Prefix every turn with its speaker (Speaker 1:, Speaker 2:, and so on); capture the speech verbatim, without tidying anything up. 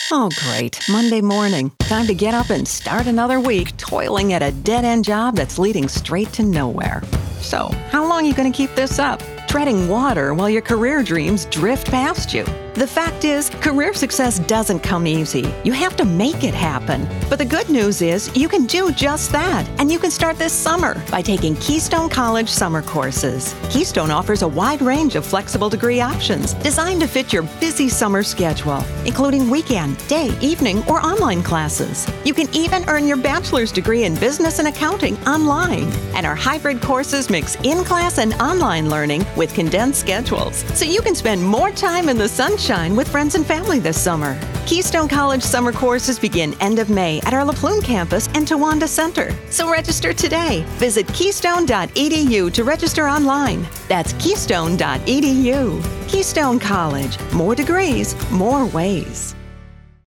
Speaker 1: Oh, great. Monday morning. Time to get up and start another week toiling at a dead-end job that's leading straight to nowhere. So, how long are you going to keep this up? Treading water while your career dreams drift past you. The fact is, career success doesn't come easy. You have to make it happen. But the good news is, you can do just that. And you can start this summer by taking Keystone College summer courses. Keystone offers a wide range of flexible degree options designed to fit your busy summer schedule, including weekend, day, evening, or online classes. You can even earn your bachelor's degree in business and accounting online. And our hybrid courses mix in-class and online learning with condensed schedules, so you can spend more time in the sunshine with friends and family this summer. Keystone College summer courses begin end of May at our La Plume campus and Towanda Center. So register today. Visit keystone dot e d u to register online. That's keystone dot e d u. Keystone College. More degrees, more ways.